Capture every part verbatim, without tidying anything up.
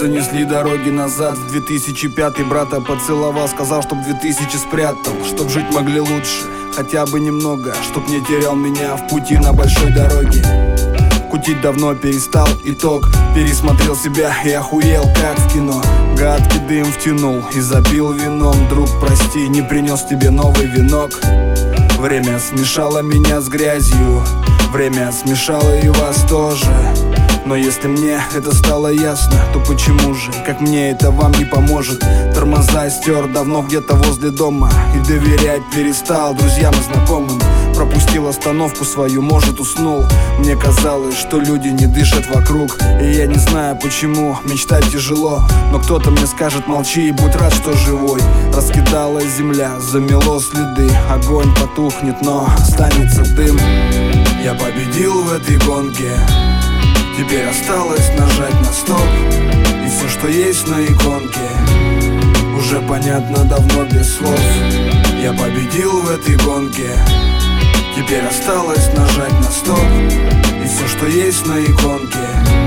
занесли дороги назад. В две тысячи пятый брата поцеловал, сказал, чтоб две тысячи спрятал, чтоб жить могли лучше, хотя бы немного, чтоб не терял меня в пути на большой дороге. Кутить давно перестал, итог. Пересмотрел себя и охуел, как в кино. Гадкий дым втянул и забил вином. Друг, прости, не принес тебе новый венок. Время смешало меня с грязью, время смешало и вас тоже. Но если мне это стало ясно, то почему же, как мне это вам не поможет? Тормоза стер давно где-то возле дома, и доверять перестал друзьям и знакомым. Пропустил остановку свою, может уснул. Мне казалось, что люди не дышат вокруг, и я не знаю почему, мечтать тяжело. Но кто-то мне скажет: молчи и будь рад, что живой. Раскидалась земля, замело следы. Огонь потухнет, но останется дым. Я победил в этой гонке, теперь осталось нажать на стоп. И все, что есть на иконке, уже понятно давно без слов. Я победил в этой гонке, теперь осталось нажать на стоп. И все, что есть на иконке,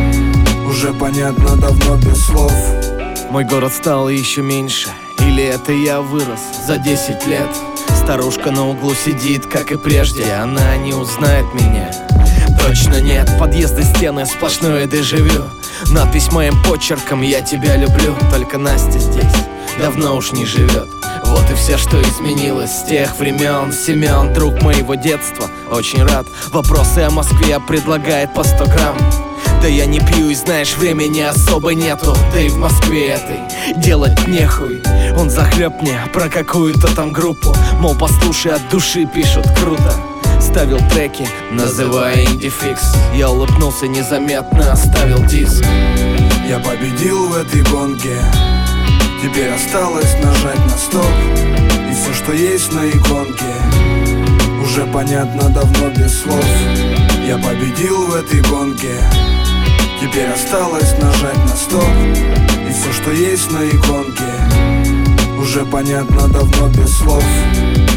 уже понятно давно без слов. Мой город стал еще меньше, или это я вырос за десять лет? Старушка на углу сидит, как и прежде, она не узнает меня. Точно нет, подъезды, стены, сплошное дежавю. Надпись моим почерком: я тебя люблю. Только Настя здесь давно уж не живет. Вот и все, что изменилось с тех времен. Семен, друг моего детства, очень рад. Вопросы о Москве предлагает по сто грамм. Да я не пью и, знаешь, времени особо нету. Да и в Москве этой делать нехуй. Он захлеб мне про какую-то там группу, мол, послушай, от души пишут, круто. Ставил треки, называя инди-фикс. Я улыбнулся незаметно, оставил диск. Я победил в этой гонке, теперь осталось нажать на стоп. И все, что есть на иконке, уже понятно давно без слов. Я победил в этой гонке, теперь осталось нажать на стоп. И все, что есть на иконке, уже понятно давно без слов.